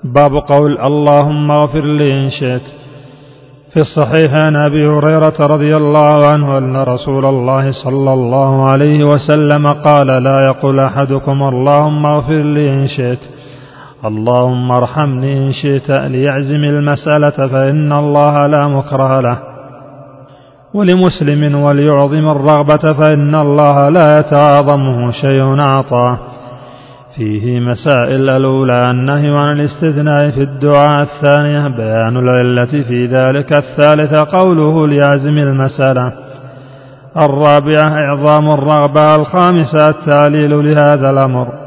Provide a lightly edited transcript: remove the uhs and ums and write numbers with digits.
باب قول اللهم اغفر لي إن شئت. في الصحيح عن أبي هريرة رضي الله عنه أن رسول الله صلى الله عليه وسلم قال لا يقول أحدكم اللهم اغفر لي إن شئت، اللهم ارحمني إن شئت، ليعزم المسألة فإن الله لا مكره له. ولمسلم وليعظم الرغبة فإن الله لا يتعاظمه شيء أعطاه. فيه مسائل: الأولى النهي عن الاستثناء في الدعاء، الثانية بيان العلة في ذلك، الثالثة قوله ليعزم المسألة، الرابعة إعظام الرغبة، الخامسة التعليل لهذا الأمر.